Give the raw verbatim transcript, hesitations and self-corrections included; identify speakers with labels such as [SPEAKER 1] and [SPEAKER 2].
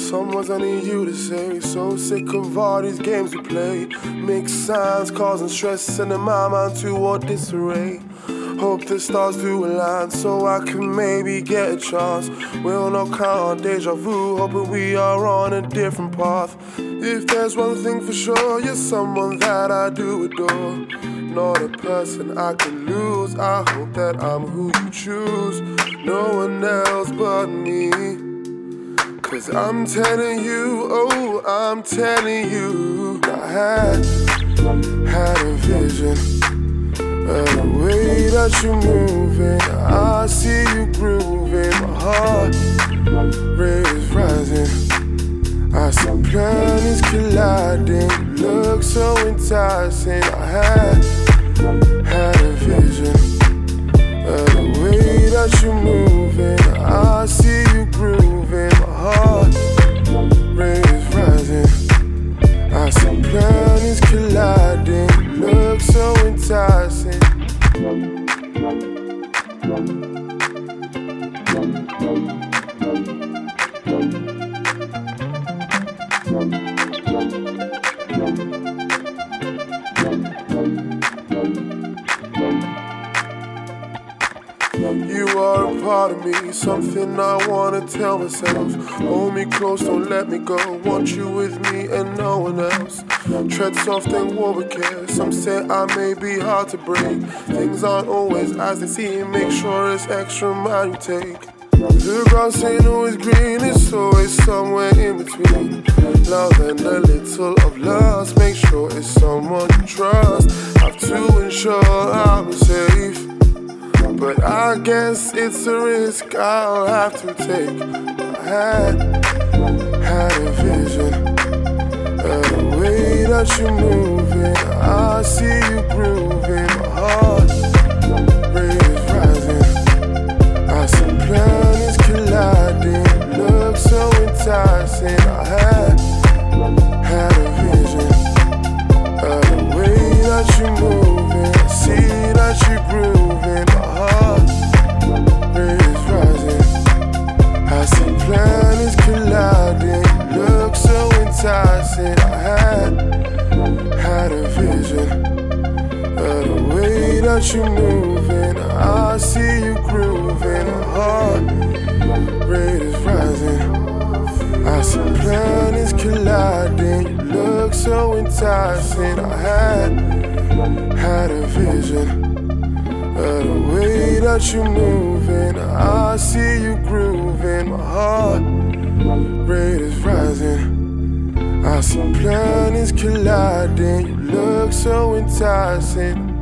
[SPEAKER 1] Some words I need you to say. So sick of all these games we play. Mixed signs causing stress, sending my mind toward disarray. Hope the stars do align so I can maybe get a chance. We'll not count on deja vu, hoping we are on a different path. If there's one thing for sure, you're someone that I do adore. Not a person I can lose. I hope that I'm who you choose. No one else but me. Cause I'm telling you, oh, I'm telling you, I had, had a vision of the way that you're moving. I see you grooving, my heart rate is rising. I see planets colliding, you look so enticing. I had, had a vision of the way that you're moving. I see you grooving, my heart rate is rising. I see planets colliding, you look so enticing. You are a part of me, something I wanna tell myself. Hold me close, don't let me go. Want you with me and no one else. Tread soft and walk with care. Some say I may be hard to break. Things aren't always as they seem. Make sure it's extra mile you take. The grass ain't always green, it's always somewhere in between. Love and a little of lust. Make sure it's someone you trust. Have to ensure I'm safe, but I guess it's a risk I'll have to take. I had, had a vision of the way that you're moving. I see you grooving, my heart rate is rising. I see planets colliding, look so enticing. I had, had a vision of the way that you're moving. I see that you're grooving, my heart rate is rising. I see planets colliding, look so enticing. I had, had a vision of the way that you're moving. I see you grooving, my heart rate is rising. I see planets colliding, you look so enticing. I had, had a vision of the way that you're moving. I see you grooving, my heart rate is rising. I see planets colliding, you look so enticing.